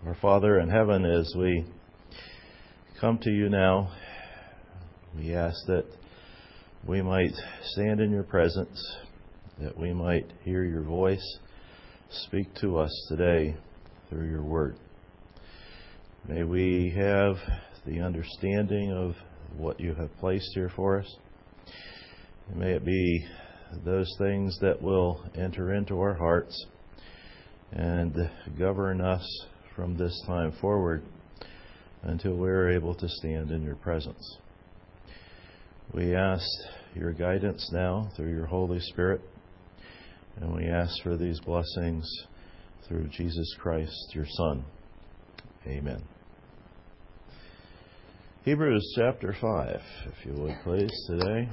Our Father in heaven, as we come to you now, we ask that we might stand in your presence, that we might hear your voice speak to us today through your word. May we have the understanding of what you have placed here for us. And may it be those things that will enter into our hearts and govern us from this time forward until we are able to stand in your presence. We ask your guidance now through your Holy Spirit, and we ask for these blessings through Jesus Christ, your Son. Amen. Hebrews chapter 5, if you would please, today.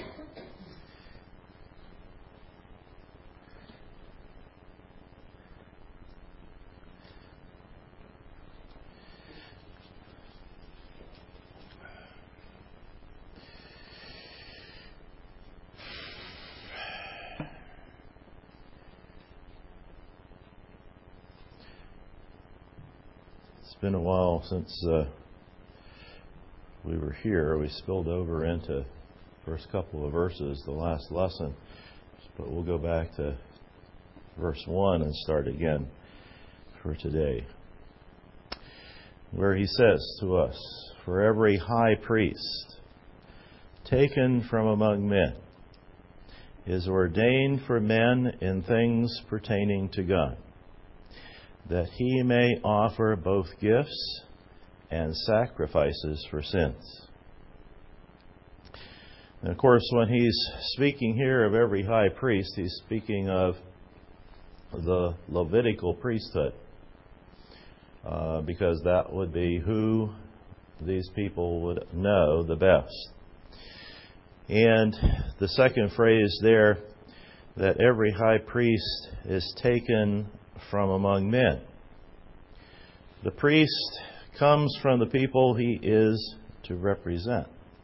It's been a while since we were here. We spilled over into the first couple of verses, the last lesson. But we'll go back to verse 1 and start again for today, where he says to us, "For every high priest taken from among men is ordained for men in things pertaining to God, that he may offer both gifts and sacrifices for sins." And of course, when he's speaking here of every high priest, he's speaking of the Levitical priesthood, because that would be who these people would know the best. And the second phrase there, that every high priest is taken from among men. The priest comes from the people he is to represent.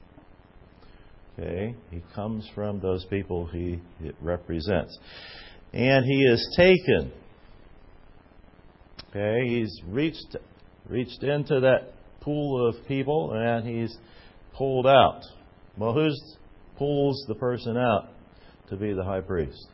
Okay? He comes from those people he represents. And he is taken. Okay? He's reached into that pool of people and he's pulled out. Well, who pulls the person out to be the high priest?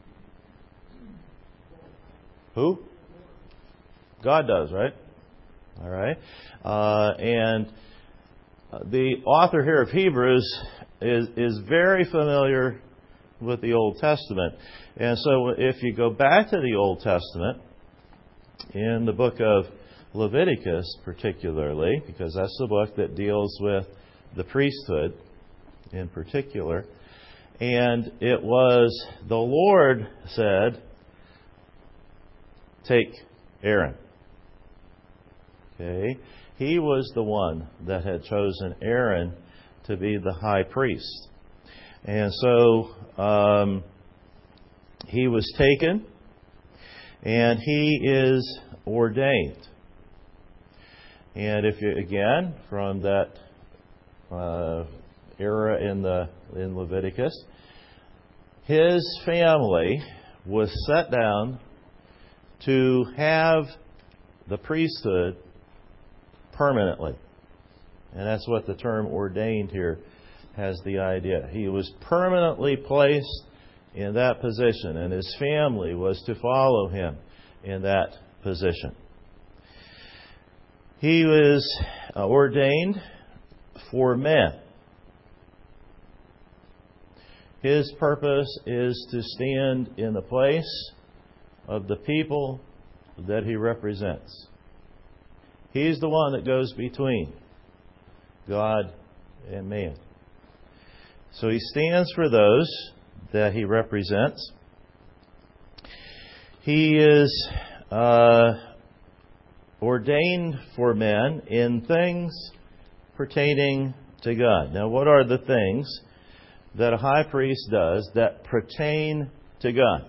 Who? God does, right? All right. And the author here of Hebrews is very familiar with the Old Testament. And so if you go back to the Old Testament, in the book of Leviticus particularly, because that's the book that deals with the priesthood in particular, and it was the Lord said, "Take Aaron." Okay? He was the one that had chosen Aaron to be the high priest. And so he was taken and he is ordained. And if you, again, from that era in Leviticus, his family was set down to have the priesthood permanently. And that's what the term ordained here has the idea. He was permanently placed in that position, and his family was to follow him in that position. He was ordained for men. His purpose is to stand in the place of the people that he represents. He's the one that goes between God and man. So he stands for those that he represents. He is ordained for men in things pertaining to God. Now, what are the things that a high priest does that pertain to God?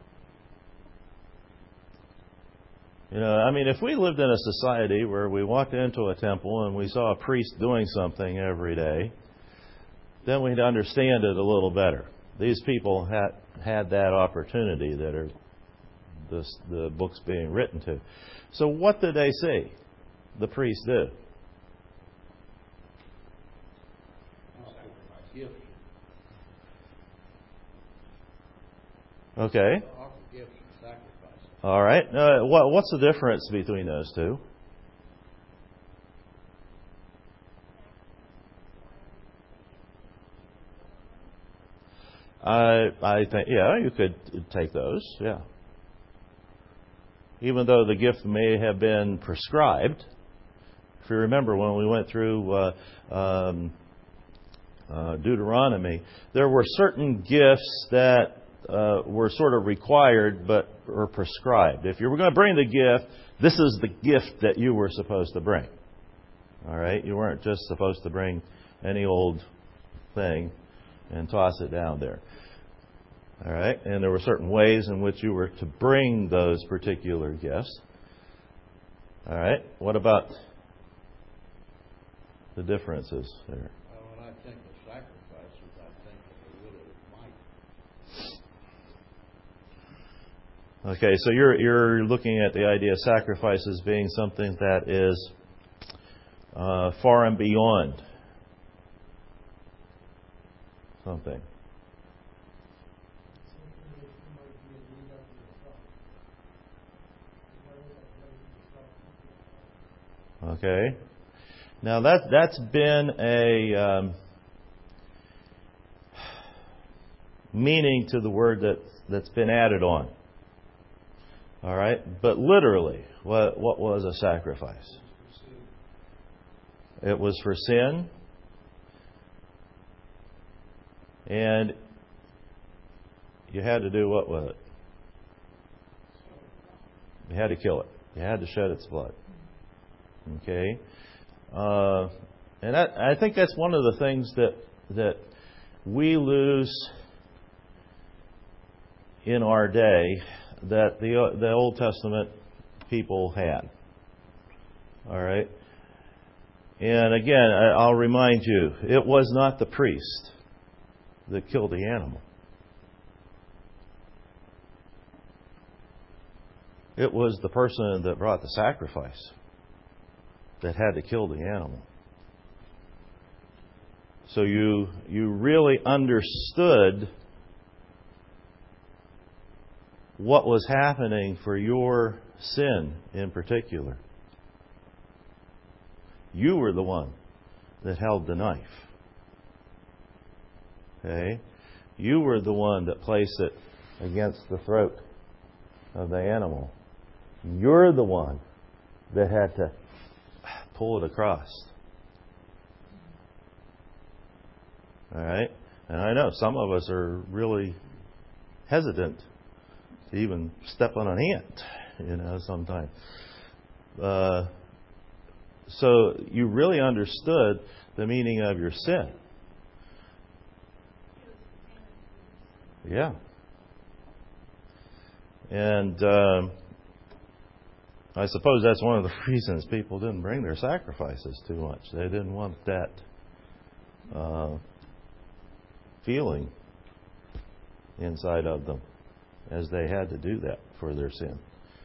You know, I mean, if we lived in a society where we walked into a temple and we saw a priest doing something every day, then we'd understand it a little better. These people had that opportunity that are the book's being written to. So what did they see the priest do? Okay. All right. What's the difference between those two? I think, yeah, you could take those, yeah. Even though the gift may have been prescribed. If you remember when we went through Deuteronomy, there were certain gifts that were sort of required but were prescribed. If you were going to bring the gift, this is the gift that you were supposed to bring. All right? You weren't just supposed to bring any old thing and toss it down there. All right? And there were certain ways in which you were to bring those particular gifts. All right? What about the differences there? Well, when I think of sacrifices, I think of a widow might. Okay, so you're looking at the idea of sacrifices being something that is far and beyond something. Okay. Now that's been a meaning to the word that's been added on. All right, but literally, what was a sacrifice? It was for sin, and you had to do what with it? You had to kill it. You had to shed its blood. Okay, and I think that's one of the things that we lose in our day that the Old Testament people had. All right, and again, I'll remind you, it was not the priest that killed the animal. It was the person that brought the sacrifice that had to kill the animal. So you really understood what was happening for your sin in particular. You were the one that held the knife. Okay? You were the one that placed it against the throat of the animal. You're the one that had to pull it across. All right? And I know some of us are really hesitant to even step on an ant, sometimes. So you really understood the meaning of your sin. Yeah. And I suppose that's one of the reasons people didn't bring their sacrifices too much. They didn't want that feeling inside of them, as they had to do that for their sin.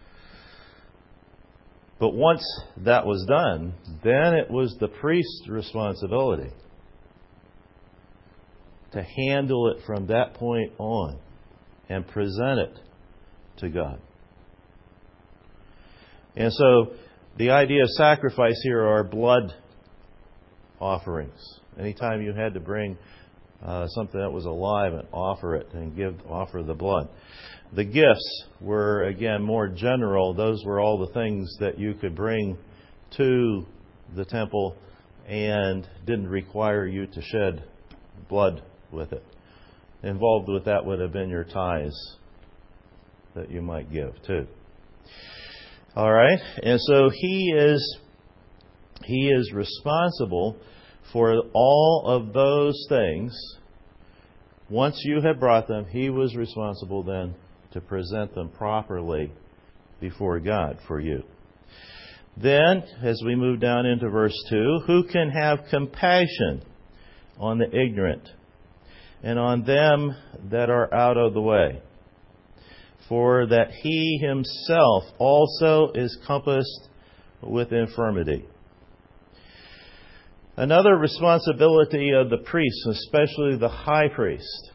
But once that was done, then it was the priest's responsibility to handle it from that point on and present it to God. And so the idea of sacrifice here are blood offerings. Anytime you had to bring something that was alive and offer it and offer the blood. The gifts were, again, more general. Those were all the things that you could bring to the temple and didn't require you to shed blood with it. Involved with that would have been your tithes that you might give too. All right, and so he is responsible for all of those things. Once you had brought them, he was responsible then to present them properly before God for you. Then, as we move down into verse 2, who can have compassion on the ignorant and on them that are out of the way? for that he himself also is compassed with infirmity. Another responsibility of the priests, especially the high priest,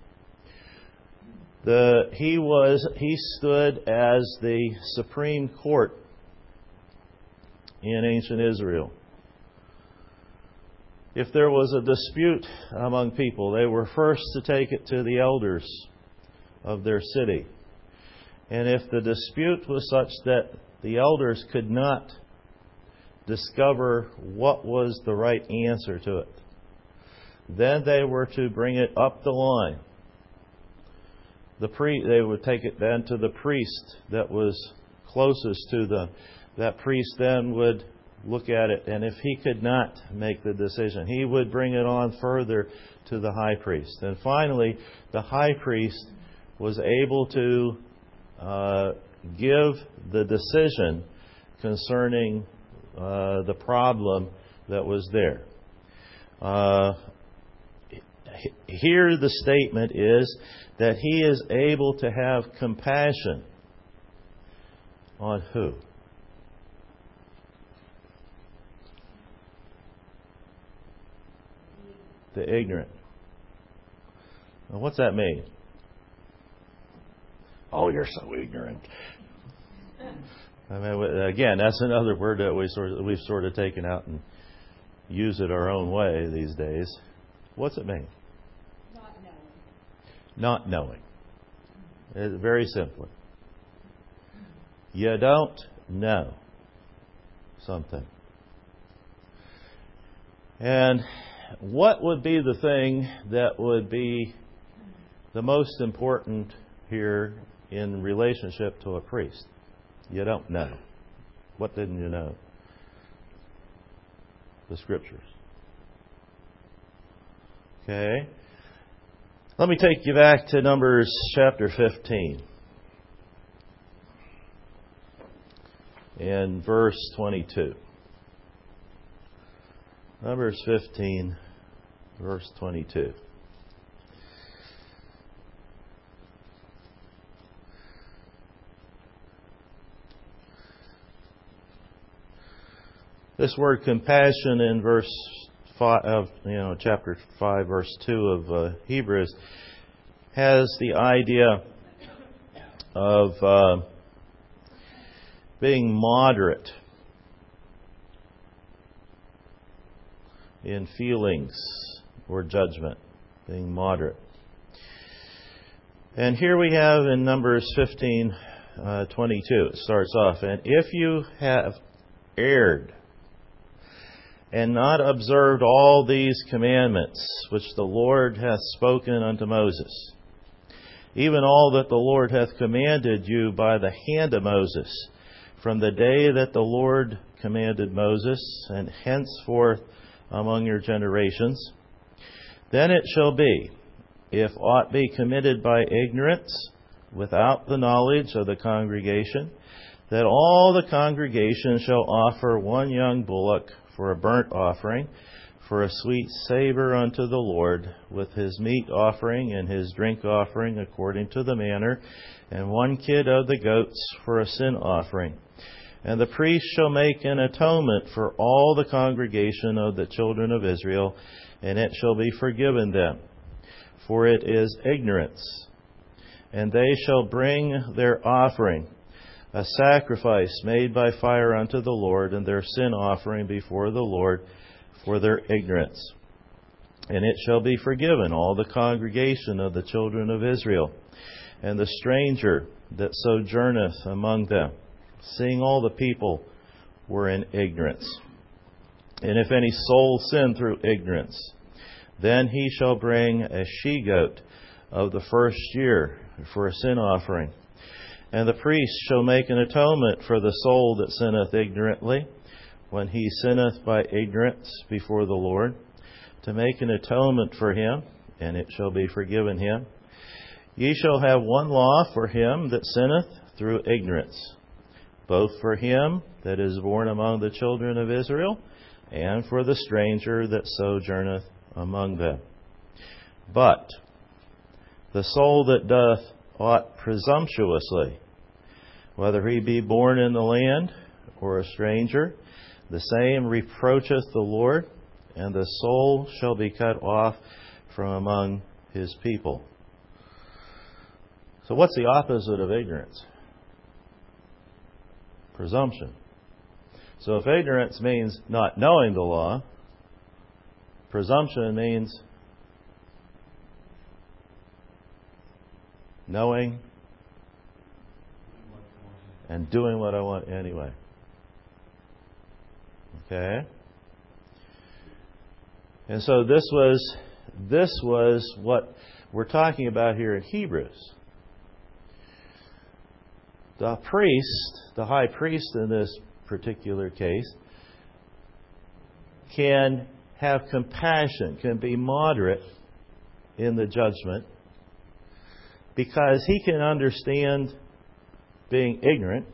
he stood as the supreme court in ancient Israel. If there was a dispute among people, they were first to take it to the elders of their city. And if the dispute was such that the elders could not discover what was the right answer to it, then they were to bring it up the line. They would take it then to the priest that was closest to them. That priest then would look at it, and if he could not make the decision, he would bring it on further to the high priest. And finally, the high priest was able to give the decision concerning the problem that was there. Here the statement is that he is able to have compassion on who? The ignorant. Now, what's that mean? Oh, you're so ignorant. I mean, again, that's another word that we've sort of taken out and use it our own way these days. What's it mean? Not knowing. Not knowing. It's very simply. You don't know something. And what would be the thing that would be the most important here in relationship to a priest? You don't know. What didn't you know? The Scriptures. Okay. Let me take you back to Numbers chapter 15 and verse 22. Numbers 15, verse 22. This word compassion in verse 5 of chapter 5, verse 2 of Hebrews has the idea of being moderate in feelings or judgment, being moderate. And here we have in Numbers 15:22, it starts off, and if you have erred and not observed all these commandments which the Lord hath spoken unto Moses, even all that the Lord hath commanded you by the hand of Moses, from the day that the Lord commanded Moses, and henceforth among your generations, then it shall be, if aught be committed by ignorance, without the knowledge of the congregation, that all the congregation shall offer one young bullock for a burnt offering, for a sweet savor unto the Lord, with his meat offering and his drink offering according to the manner, and one kid of the goats for a sin offering. And the priest shall make an atonement for all the congregation of the children of Israel, and it shall be forgiven them, for it is ignorance. And they shall bring their offering, a sacrifice made by fire unto the Lord, and their sin offering before the Lord for their ignorance. And it shall be forgiven all the congregation of the children of Israel, and the stranger that sojourneth among them, seeing all the people were in ignorance. And if any soul sin through ignorance, then he shall bring a she-goat of the first year for a sin offering. And the priest shall make an atonement for the soul that sinneth ignorantly, when he sinneth by ignorance before the Lord, to make an atonement for him, and it shall be forgiven him. Ye shall have one law for him that sinneth through ignorance, both for him that is born among the children of Israel, and for the stranger that sojourneth among them. But the soul that doth aught presumptuously, whether he be born in the land or a stranger, the same reproacheth the Lord, and the soul shall be cut off from among his people. So what's the opposite of ignorance? Presumption. So if ignorance means not knowing the law, presumption means knowing and doing what I want anyway. Okay? And so this was what we're talking about here in Hebrews. The priest, the high priest in this particular case, can have compassion, can be moderate in the judgment, because he can understand being ignorant,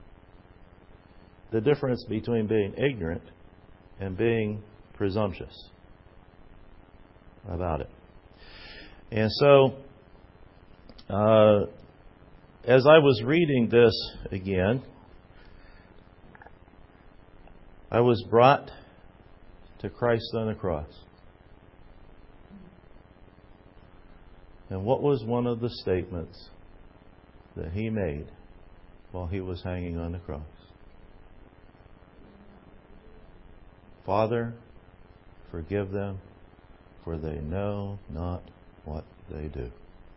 the difference between being ignorant and being presumptuous about it. And so, as I was reading this again, I was brought to Christ on the cross. And what was one of the statements that he made while he was hanging on the cross? Father, forgive them, for they know not what they do.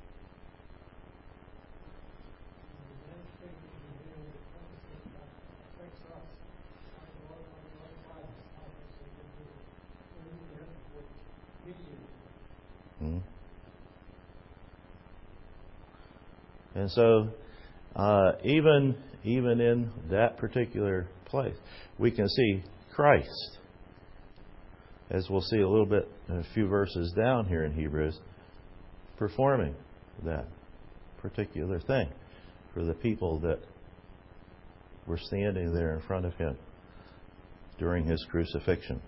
And so, even in that particular place, we can see Christ, as we'll see a little bit in a few verses down here in Hebrews, performing that particular thing for the people that were standing there in front of him during his crucifixion.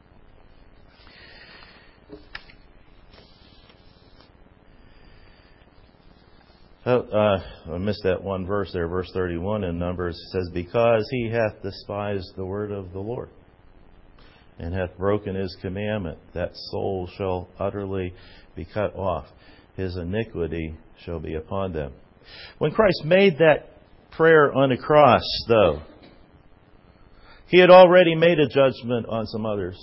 I missed that one verse there, verse 31 in Numbers. It says, because he hath despised the word of the Lord, and hath broken his commandment, that soul shall utterly be cut off. His iniquity shall be upon them. When Christ made that prayer on the cross, though, he had already made a judgment on some others.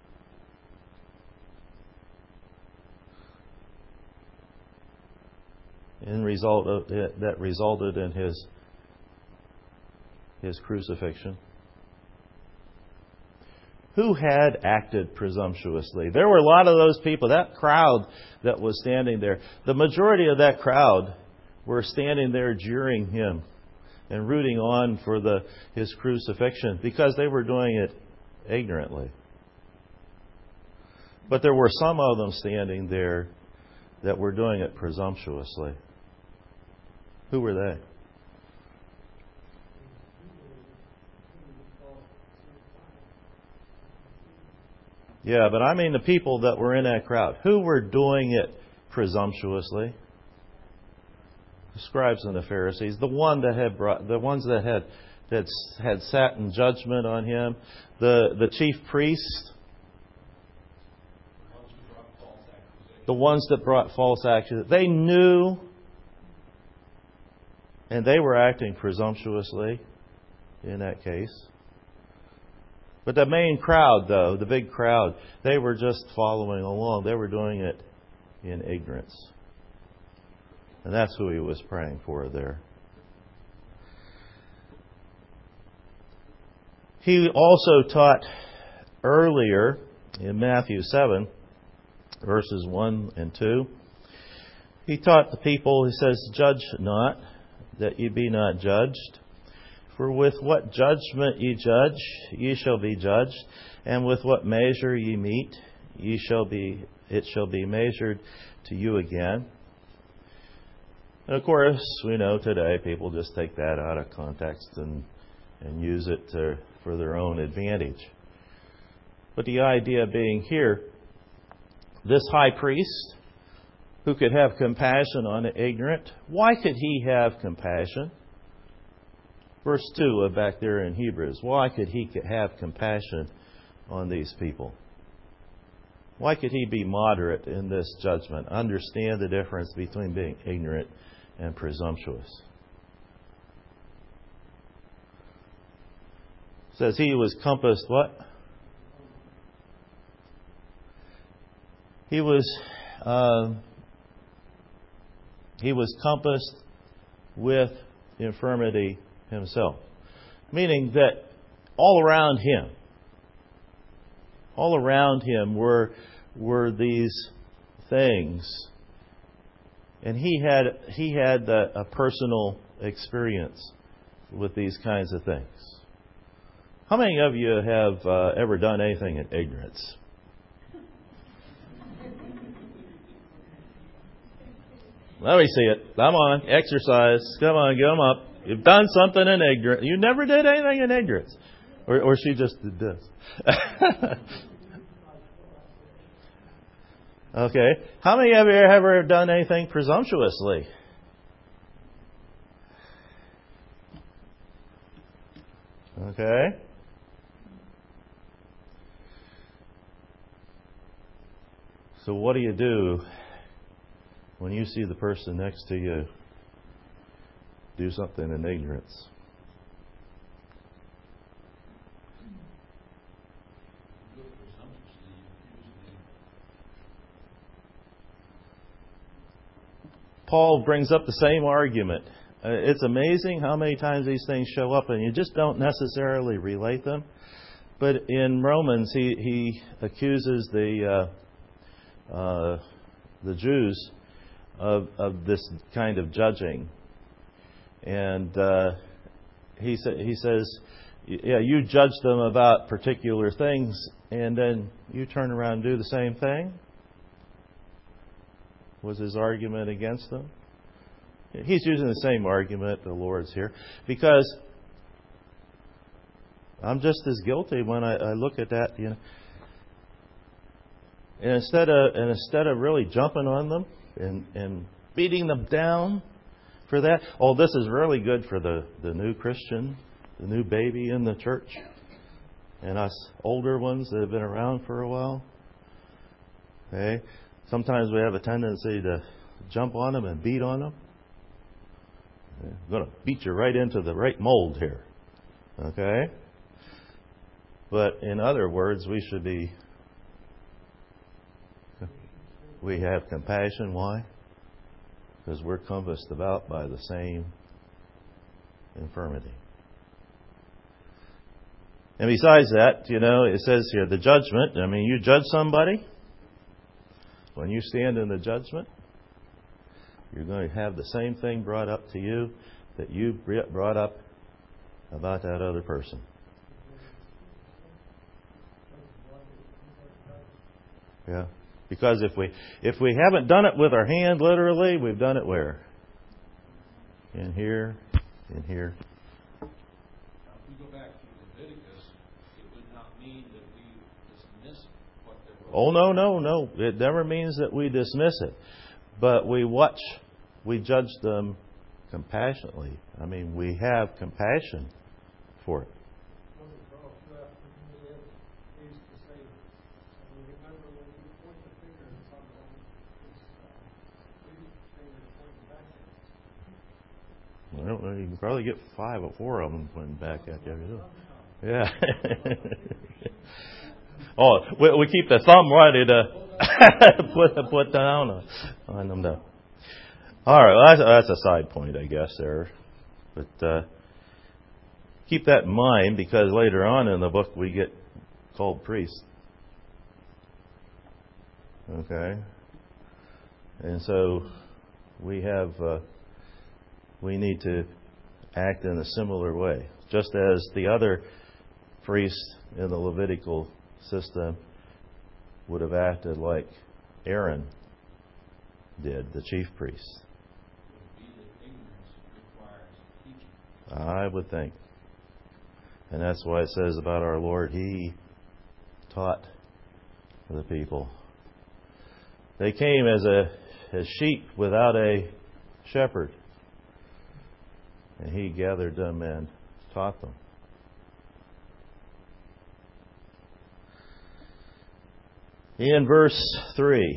That resulted in his crucifixion. Who had acted presumptuously? There were a lot of those people, that crowd that was standing there. The majority of that crowd were standing there jeering him and rooting on for his crucifixion because they were doing it ignorantly. But there were some of them standing there that were doing it presumptuously. Who were they? Yeah, but I mean the people that were in that crowd. Who were doing it presumptuously? The scribes and the Pharisees, the ones that had sat in judgment on him, the chief priests, the ones that brought false accusations. They knew, and they were acting presumptuously in that case. But the main crowd, though, the big crowd, they were just following along. They were doing it in ignorance. And that's who he was praying for there. He also taught earlier in Matthew 7, verses 1 and 2. He taught the people, he says, judge not, that ye be not judged. For with what judgment ye judge, ye shall be judged, and with what measure ye mete, it shall be measured to you again. And of course, we know today people just take that out of context and use it for their own advantage. But the idea being here, this high priest who could have compassion on the ignorant. Why could He have compassion? Verse 2 back there in Hebrews. Why could He have compassion on these people? Why could He be moderate in this judgment? Understand the difference between being ignorant and presumptuous. It says He was compassed what? He was compassed with infirmity Himself. Meaning that all around Him were these things. And He had a personal experience with these kinds of things. How many of you have ever done anything in ignorance? Let me see it. Come on, exercise. Come on, get them up. You've done something in ignorance. You never did anything in ignorance. Or she just did this. Okay. How many of you have ever done anything presumptuously? Okay. So what do you do when you see the person next to you do something in ignorance? Paul brings up the same argument. It's amazing how many times these things show up and you just don't necessarily relate them. But in Romans, he accuses the Jews of this kind of judging. And he says, yeah, you judge them about particular things and then you turn around and do the same thing? Was his argument against them? He's using the same argument, the Lord's here, because I'm just as guilty when I look at that, you know. And instead of really jumping on them and beating them down for that, oh, this is really good for the new Christian, the new baby in the church, and us older ones that have been around for a while. Okay. Sometimes we have a tendency to jump on them and beat on them. I'm going to beat you right into the right mold here. Okay? But in other words, we have compassion. Why? Because we're compassed about by the same infirmity. And besides that, you know, it says here, the judgment. I mean, you judge somebody. When you stand in the judgment, you're going to have the same thing brought up to you that you brought up about that other person. Yeah. Because if we haven't done it with our hand, literally, we've done it where? In here, in here. Now, if we go back to Leviticus, it would not mean that we dismiss what they're wrong. Oh, no. It never means that we dismiss it. But we judge them compassionately. I mean, we have compassion for it. I don't know. You can probably get 5 or 4 of them pointing back at you. Yeah. Oh, we keep the thumb ready to put down on them, though. All right, well, that's a side point, I guess, there. But keep that in mind, because later on in the book we get called priests. Okay? And so we need to act in a similar way. Just as the other priests in the Levitical system would have acted like Aaron did, the chief priest. I would think. And that's why it says about our Lord, He taught the people. They came as sheep without a shepherd. And he gathered them and taught them. In verse 3,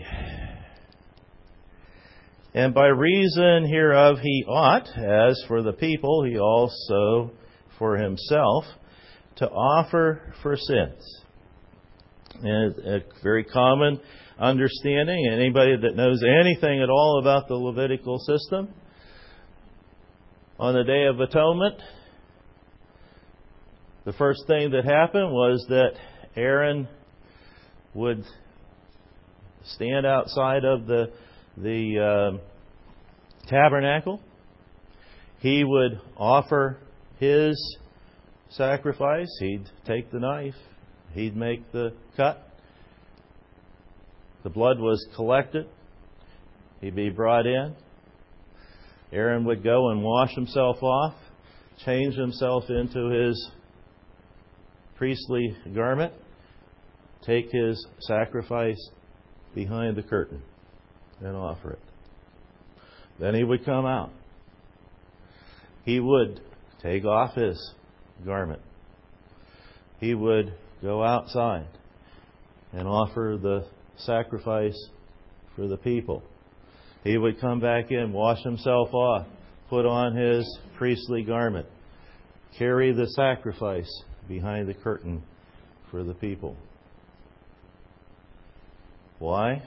and by reason hereof he ought, as for the people, he also for himself, to offer for sins. And a very common understanding, anybody that knows anything at all about the Levitical system, on the Day of Atonement, the first thing that happened was that Aaron would stand outside of the tabernacle. He would offer his sacrifice. He'd take the knife. He'd make the cut. The blood was collected. He'd be brought in. Aaron would go and wash himself off, change himself into his priestly garment, take his sacrifice behind the curtain and offer it. Then he would come out. He would take off his garment. He would go outside and offer the sacrifice for the people. He would come back in, wash himself off, put on his priestly garment, carry the sacrifice behind the curtain for the people. Why?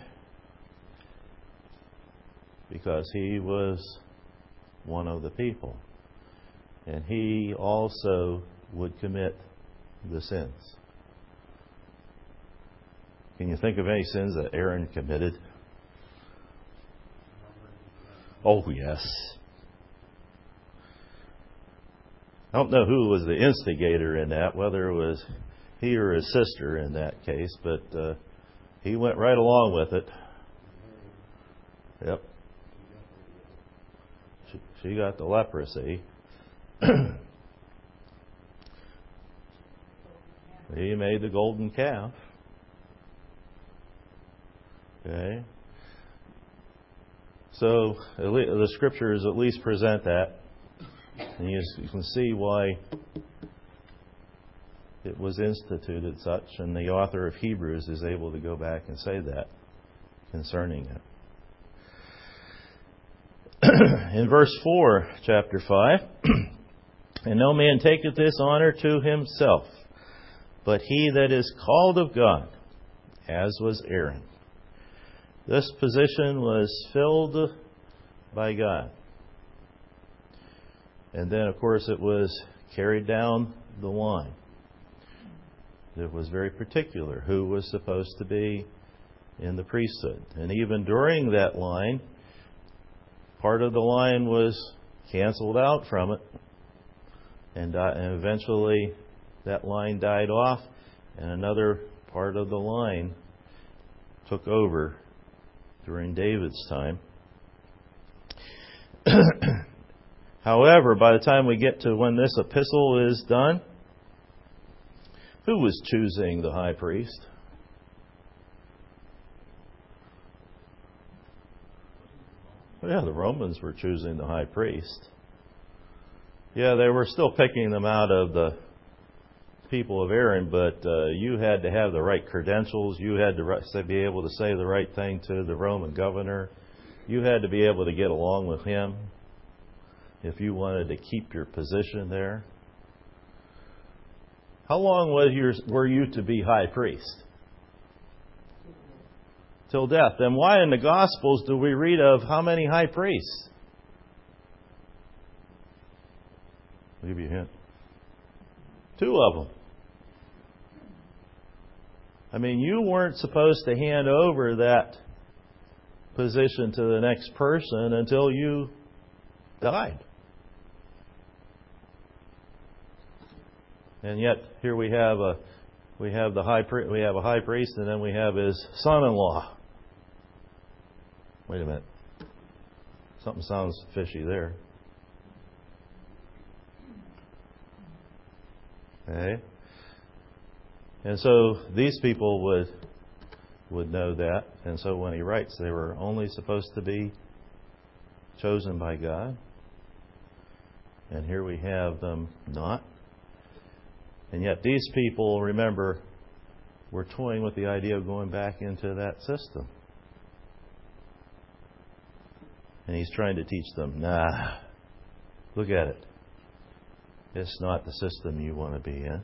Because he was one of the people. And he also would commit the sins. Can you think of any sins that Aaron committed? Oh, yes. I don't know who was the instigator in that, whether it was he or his sister in that case, but he went right along with it. Yep. She got the leprosy. He made the golden calf. Okay. So the scriptures at least present that. And you can see why it was instituted such. And the author of Hebrews is able to go back and say that concerning it. In verse 4, chapter 5, and no man taketh this honor to himself, but he that is called of God, as was Aaron. This position was filled by God. And then, of course, it was carried down the line. It was very particular who was supposed to be in the priesthood. And even during that line, part of the line was canceled out from it. And eventually that line died off, and another part of the line took over during David's time. However, by the time we get to when this epistle is done, who was choosing the high priest? Yeah, the Romans were choosing the high priest. Yeah, they were still picking them out of the people of Aaron, but you had to have the right credentials. You had to be able to say the right thing to the Roman governor. You had to be able to get along with him if you wanted to keep your position there. How long were you to be high priest? Till death. Then why in the Gospels do we read of how many high priests? I'll give you a hint. 2 of them. I mean, you weren't supposed to hand over that position to the next person until you died. And yet here we have a high priest, and then we have his son-in-law. Wait a minute. Something sounds fishy there. Okay. And so these people would would know that. And so when he writes, they were only supposed to be chosen by God. And here we have them not. And yet these people, remember, were toying with the idea of going back into that system. And he's trying to teach them, nah, look at it. It's not the system you want to be in.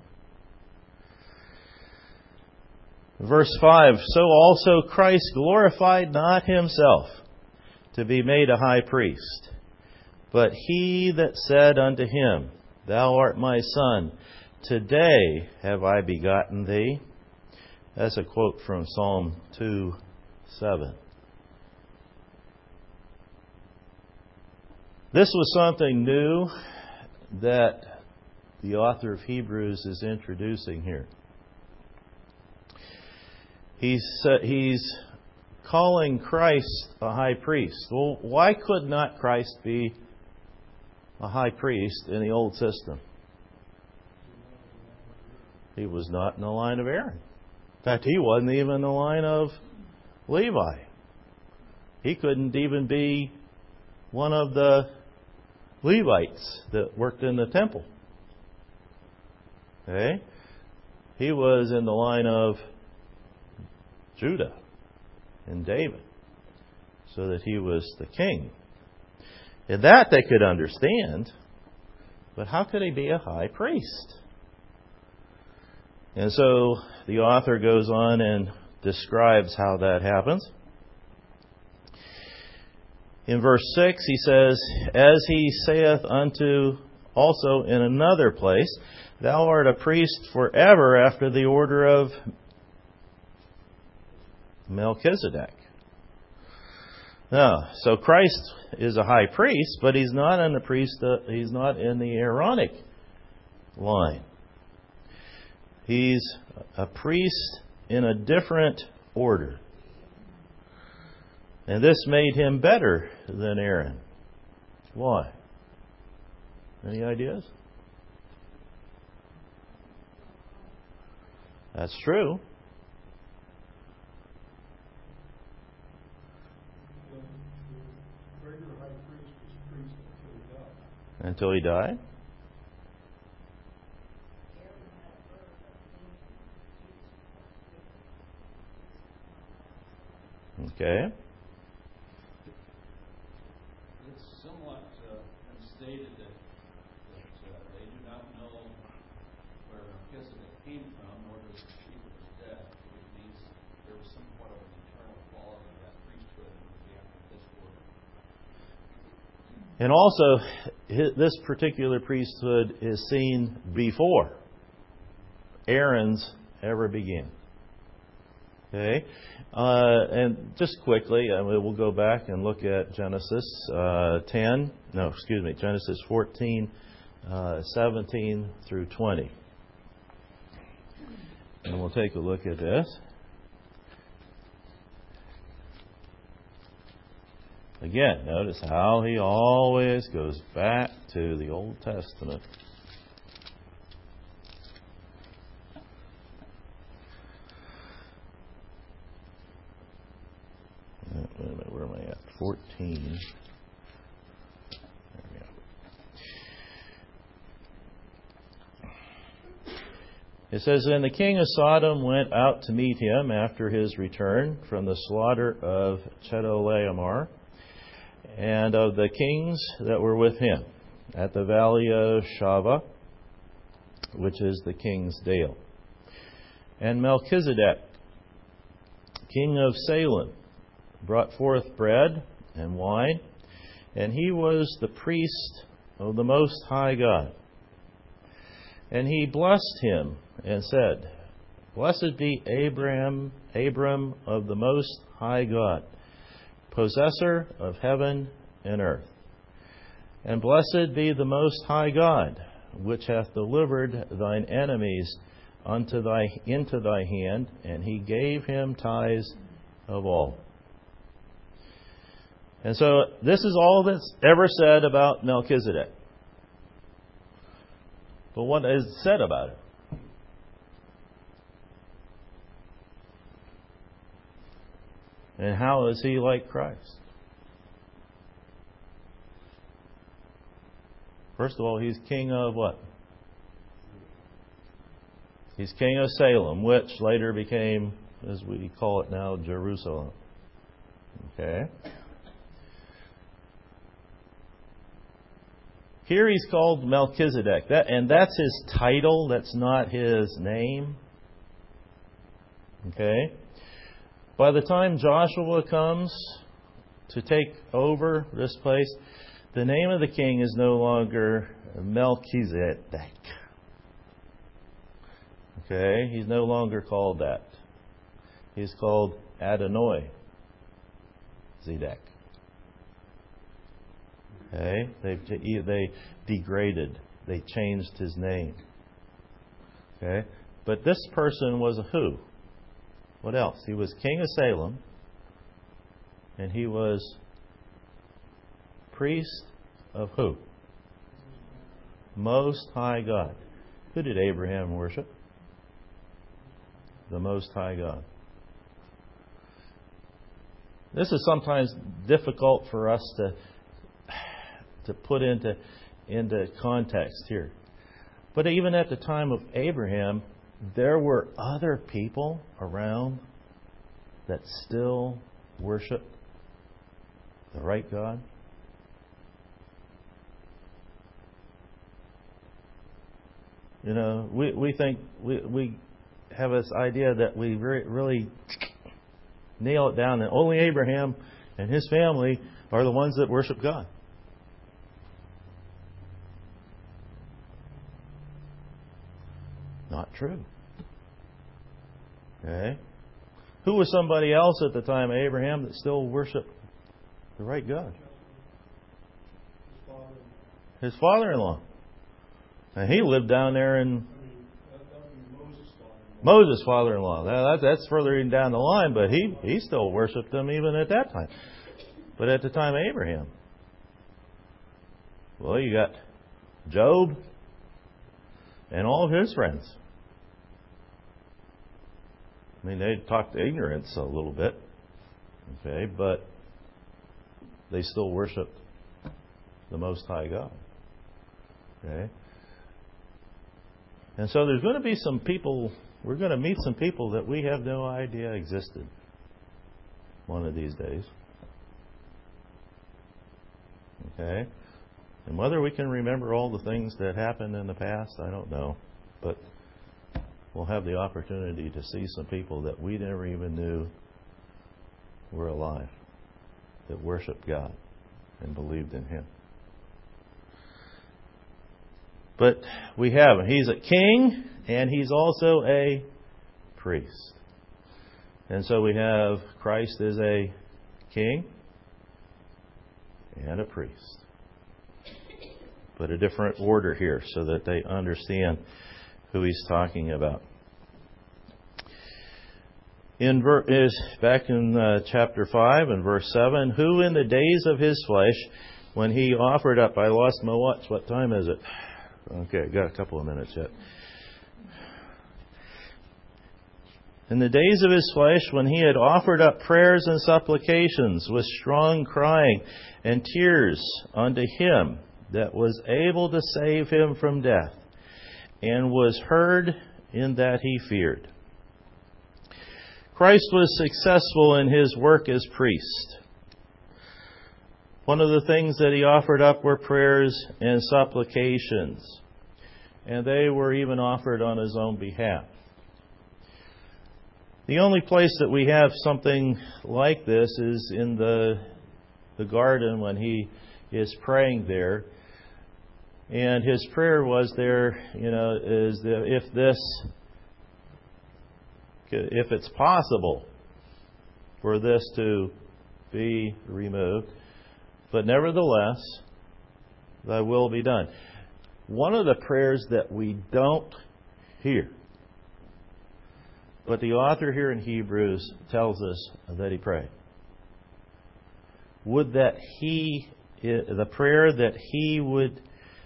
Verse 5, so also Christ glorified not himself to be made a high priest, but he that said unto him, Thou art my son, today have I begotten thee. That's a quote from Psalm 2:7. This was something new that the author of Hebrews is introducing here. He's calling Christ a high priest. Well, why could not Christ be a high priest in the old system? He was not in the line of Aaron. In fact, he wasn't even in the line of Levi. He couldn't even be one of the Levites that worked in the temple. Okay? He was in the line of Judah and David, so that he was the king. And that they could understand, but how could he be a high priest? And so the author goes on and describes how that happens. In verse 6 he says, As he saith unto also in another place, Thou art a priest forever after the order of Melchizedek. Now, so Christ is a high priest, but he's not in he's not in the Aaronic line. He's a priest in a different order. And this made him better than Aaron. Why? Any ideas? That's true. The regular high priest was priest until he died. Until he died? Okay. It's somewhat been stated that they do not know where Melchizedek came from, nor does he speak of his death, which means there was somewhat of an eternal quality of that priesthood that would be after this order. And also, this particular priesthood is seen before Aaron's ever began. Okay? And just quickly, we'll go back and look at Genesis Genesis 14, 17 through 20. And we'll take a look at this. Again, notice how he always goes back to the Old Testament. Wait a minute, where am I at? 14. There we go. It says, And the king of Sodom went out to meet him after his return from the slaughter of Chedorlaomer, and of the kings that were with him at the valley of Shaveh, which is the king's dale. And Melchizedek, king of Salem, brought forth bread and wine, and he was the priest of the Most High God. And he blessed him and said, Blessed be Abram of the Most High God, possessor of heaven and earth. And blessed be the Most High God, which hath delivered thine enemies into thy hand, and he gave him tithes of all. And so this is all that's ever said about Melchizedek. But what is said about it? And how is he like Christ? First of all, he's king of what? He's king of Salem, which later became, as we call it now, Jerusalem. Okay? Here he's called Melchizedek. And that's his title. That's not his name. Okay? By the time Joshua comes to take over this place, the name of the king is no longer Melchizedek. Okay? He's no longer called that. He's called Adonai Zedek. Okay? They degraded. They changed his name. Okay? But this person was a who? What else? He was king of Salem. And he was priest of who? Most High God. Who did Abraham worship? The Most High God. This is sometimes difficult for us to put into context here. But even at the time of Abraham, there were other people around that still worshiped the right God. You know, we think we have this idea that we really nail it down that only Abraham and his family are the ones that worship God. Not true. Okay? Who was somebody else at the time of Abraham that still worshiped the right God? His father-in-law. And he lived down there in Moses' father-in-law. Now, that's further down the line, but he still worshipped them even at that time. But at the time of Abraham, well, you got Job and all of his friends. I mean, they talked ignorance a little bit, okay, but they still worshiped the Most High God. Okay? And so there's going to be some people, we're going to meet some people that we have no idea existed one of these days. Okay? And whether we can remember all the things that happened in the past, I don't know. But we'll have the opportunity to see some people that we never even knew were alive, that worshiped God and believed in Him. But we have him. He's a king and he's also a priest. And so we have Christ as a king and a priest. But a different order here so that they understand who he's talking about. Back in chapter 5 and verse 7, who in the days of his flesh, when he offered up, I lost my watch, what time is it? Okay, got a couple of minutes yet. In the days of his flesh, when he had offered up prayers and supplications with strong crying and tears unto him that was able to save him from death, and was heard in that he feared. Christ was successful in his work as priest. One of the things that he offered up were prayers and supplications. And they were even offered on his own behalf. The only place that we have something like this is in the garden when he is praying there. And his prayer was there, is if it's possible for this to be removed. But nevertheless, thy will be done. One of the prayers that we don't hear, but the author here in Hebrews tells us that he prayed. Would that the prayer that he would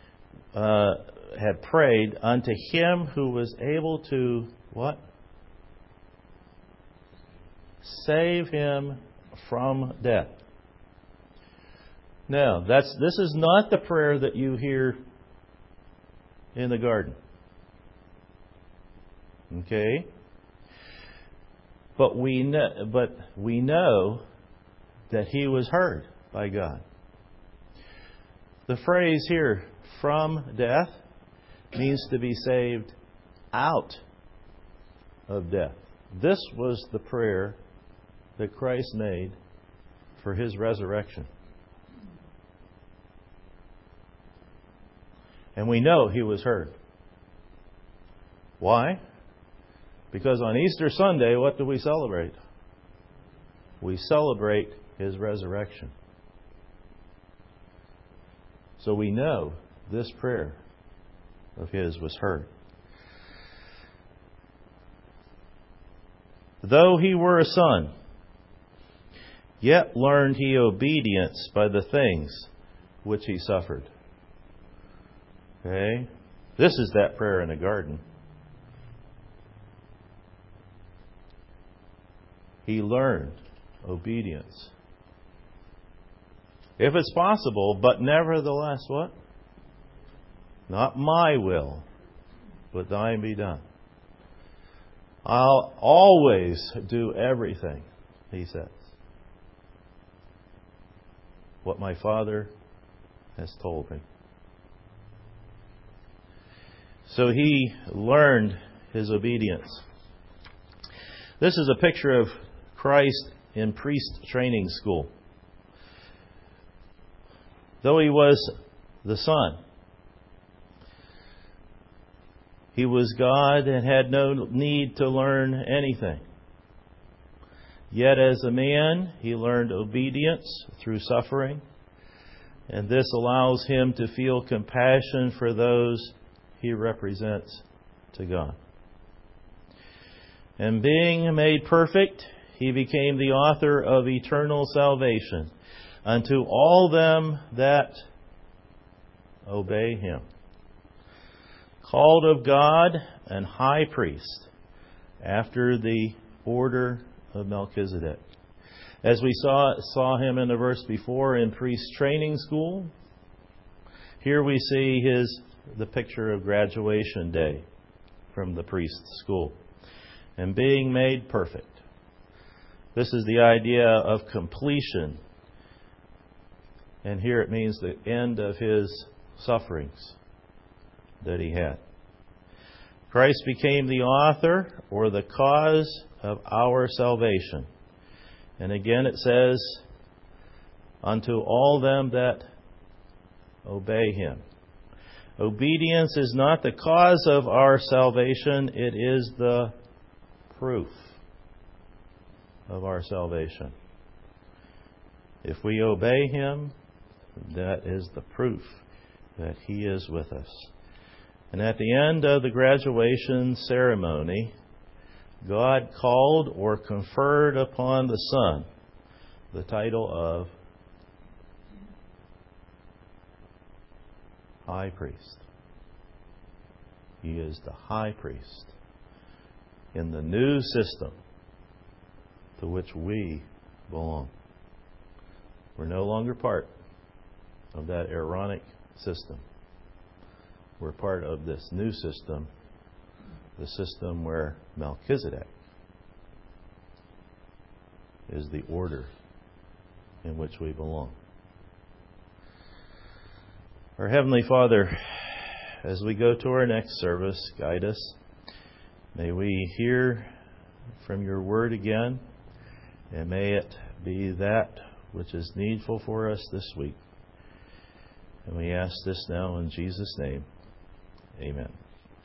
have prayed unto him who was able to, what? Save him from death. Now, this is not the prayer that you hear in the garden. Okay? But we know that he was heard by God. The phrase here, from death, means to be saved out of death. This was the prayer that Christ made for his resurrection. And we know he was heard. Why? Because on Easter Sunday, what do we celebrate? We celebrate his resurrection. So we know this prayer of his was heard. Though he were a son, yet learned he obedience by the things which he suffered. Okay? This is that prayer in the garden. He learned obedience. If it's possible, but nevertheless, what? Not my will, but thine be done. I'll always do everything, he says, what my Father has told me. So he learned his obedience. This is a picture of Christ in priest training school. Though he was the Son, he was God and had no need to learn anything. Yet as a man, he learned obedience through suffering, and this allows him to feel compassion for those he represents to God. And being made perfect, he became the author of eternal salvation unto all them that obey him. Called of God and high priest after the order of Melchizedek. As we saw him in the verse before in priest training school, here we see the picture of graduation day from the priest school. And being made perfect. This is the idea of completion. And here it means the end of his sufferings that he had. Christ became the author or the cause of our salvation. And again it says, unto all them that obey him. Obedience is not the cause of our salvation, it is the proof of our salvation. If we obey him, that is the proof that he is with us. And at the end of the graduation ceremony, God called or conferred upon the Son the title of High Priest. He is the High Priest in the new system to which we belong. We're no longer part of that Aaronic system. We're part of this new system, the system where Melchizedek is the order in which we belong. Our Heavenly Father, as we go to our next service, guide us. May we hear from your word again, and may it be that which is needful for us this week. And we ask this now in Jesus' name. Amen.